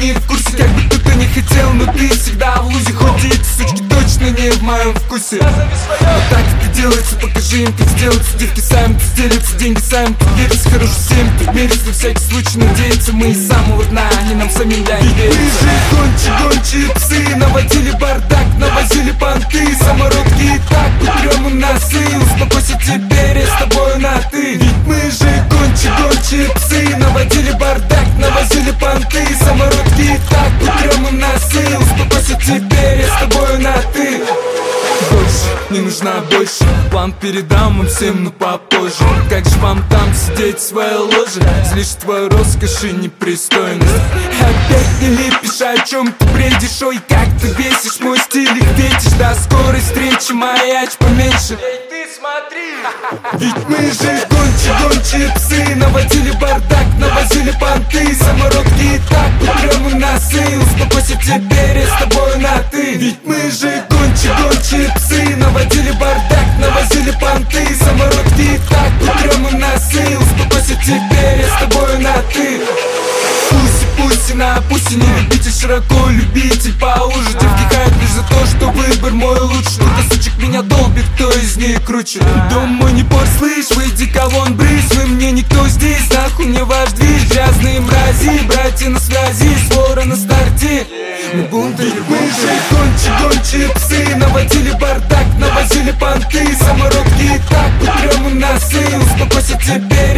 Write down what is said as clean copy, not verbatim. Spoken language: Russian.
не в курсе, как бы кто-то не хотел, но ты всегда в лузе. Хоть эти сучки точно не в моем вкусе. Вот так это делается, покажи им, как сделать. Девки сами делятся, деньги сами делятся. Хорошо всем тут мерится, на всякий случай надеяться. Мы из самого дна, они нам самим дай верить. Мы же гончие псы, наводили бардак, навозили понты. Самородки и так утрем им носы. Успокойся, теперь я с тобою на ты. Ведь мы же гончие псы, наводили бардак, навозили понты. Самородки и так утрем им носы. Успокойся, теперь я с тобою на ты. Больше, не нужна больше. План передам вам всем, но попозже. Как же вам там сидеть в своей ложе? Злишь твою роскошь и непристойность. Опять не лепишь, о чем ты бредишь? Ой, как ты бесишь, мой стиль их ветишь. До скорой встречи, маяч поменьше. Эй, ты смотри! Ведь мы же гончие псы, наводили бардак, навозили понты. Самородки и так утрем им носы. Успокойся, теперь я с тобою на ты. Ведь мы же гончие псы, наводили бардак, навозили понты. Самородки и так утрем им носы. Успокойся, теперь я с тобою на ты. Пуси на пуси, не любите широко, любите поуже. Девки хайп лишь за то, что выбор мой лучше. Кто-то сучек меня долбит, кто из них круче. Дом мой не пор, слышь, выйди кавон брысь. Вы мне никто здесь, нахуй мне ваш движ. Грязные мрази, братья на связи, свора на старте. Мы бунтари, мы же гончие псы, наводили бардак, навозили понты. Самородки и так утрем им носы. Успокойся, теперь